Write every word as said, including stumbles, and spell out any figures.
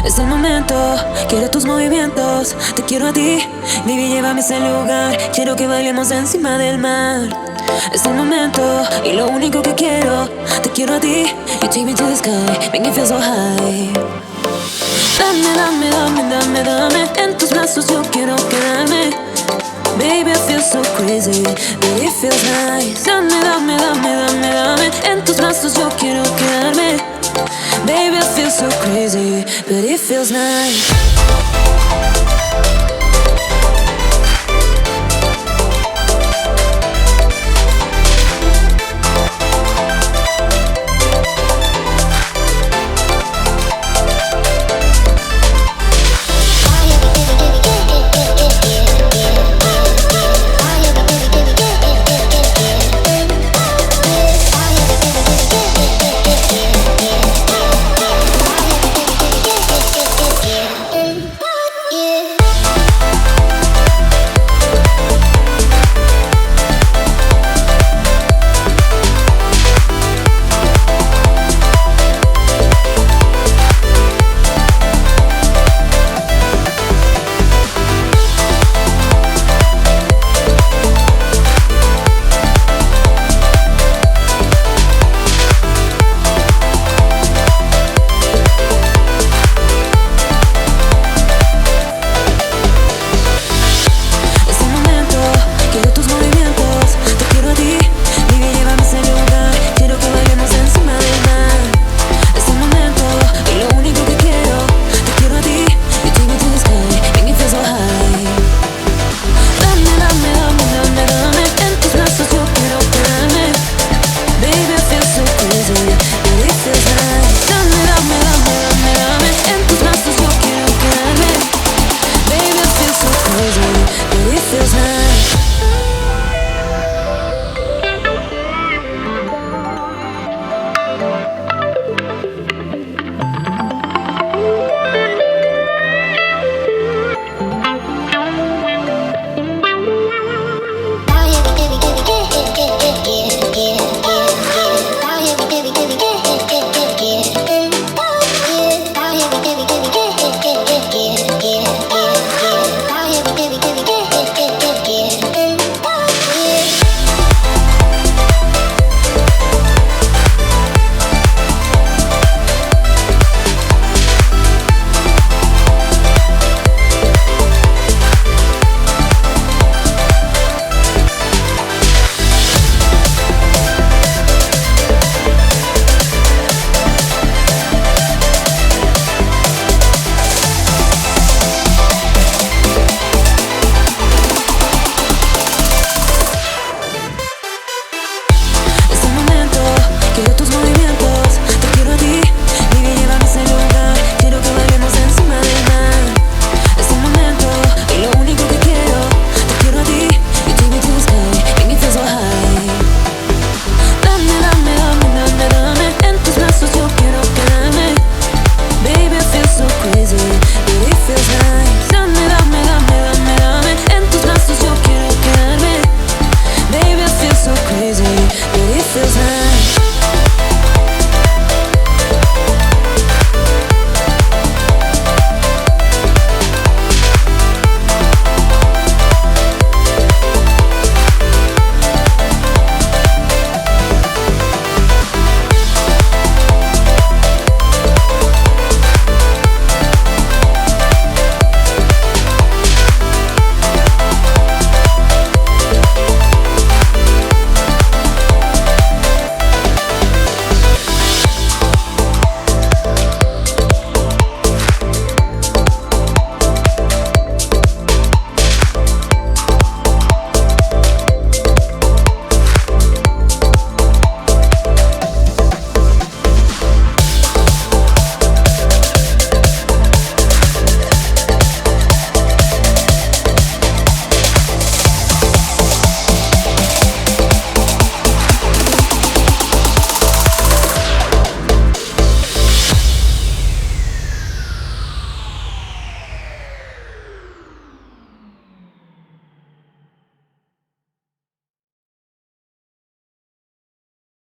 Es el momento, quiero tus movimientos. Te quiero a ti, baby, llévame a ese lugar. Quiero que bailemos encima del mar. Es el momento, y lo único que quiero. Te quiero a ti, you take me to the sky, make me feel so high. Dame, dame, dame, dame, dame. En tus brazos yo quiero quedarme. Baby, I feel so crazy, but it feels nice. Dame, dame, dame, dame, dame. En tus brazos yo quiero quedarme. Baby, I feel so crazy, but it feels nice.